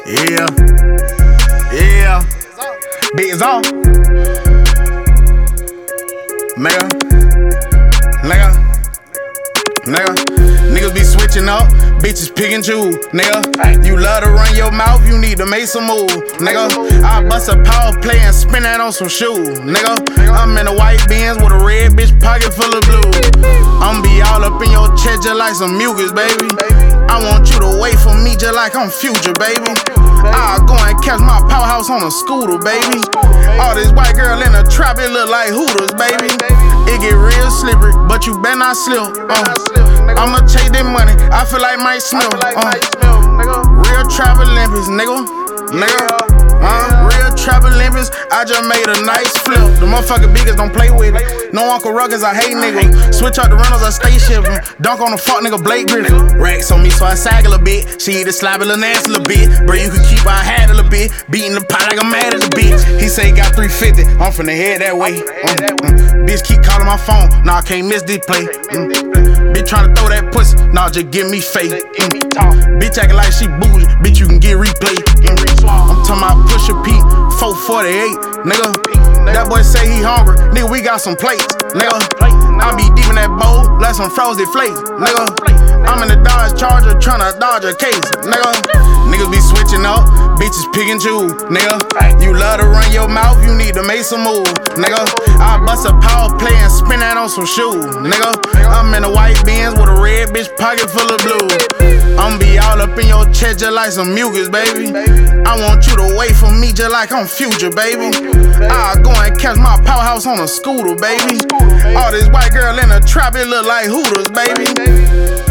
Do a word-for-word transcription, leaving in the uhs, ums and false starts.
Yeah, yeah, Big on, nigga, nigga, nigga. Niggas be switching up, bitches pick and choose, nigga. You love to run your mouth, you need to make some move, nigga. I bust a power play and spin that on some shoes, nigga. I'm in a white Benz with a red bitch pocket full of blue. I'ma be all up in your chest just like some mucus, baby. I want you to wait for me just like I'm Future, baby. I'll go and catch my powerhouse on a scooter, baby. All this white girl in the trap, it look like Hooters, baby. It get real slippery, but you better not slip. Uh. I'ma chase that money, I feel like Mike Smith. Uh. Real trap Olympics, nigga. Nigga. Uh, real trap Olympics, I just made a nice flip. The motherfucking biggest don't play with it. No Uncle Ruggers, I hate niggas. Switch out the rentals, I stay shipping. Dunk on the fuck nigga Blake Griffin. Racks on me, so I sag a little bit. She either slap a little nasty a little bit. Bro, you can keep our hat a little bit. Beating the pot like I'm mad at the bitch. He say he got three fifty, I'm finna head that way. Mm, mm. Bitch keep calling my phone, nah, I can't miss this play. Mm. Bitch tryna throw that pussy, nah, just give me faith. Mm. Bitch acting like she bougie, bitch you can get replay. Mm. I'm talking about Pusha P, four forty-eight, nigga. That boy say he hungry, nigga, we got some plates, nigga. I be deep in that bowl, like some frozen flakes, nigga. I'm in the Dodge Charger, tryna dodge a case, nigga. Niggas be switching up, bitches pick and choose, nigga. You love to run your mouth, you need to make some move, nigga. I bust a power play and spin that on some shoes, nigga. I'm in a white Benz with a red bitch pocket full of blue. I'ma be all up in your chest just like some mucus, baby. I want you to wait for me just like I'm Future, baby. I'll go and catch my powerhouse on a scooter, baby. All this white girl in the trap, it look like Hooters, baby.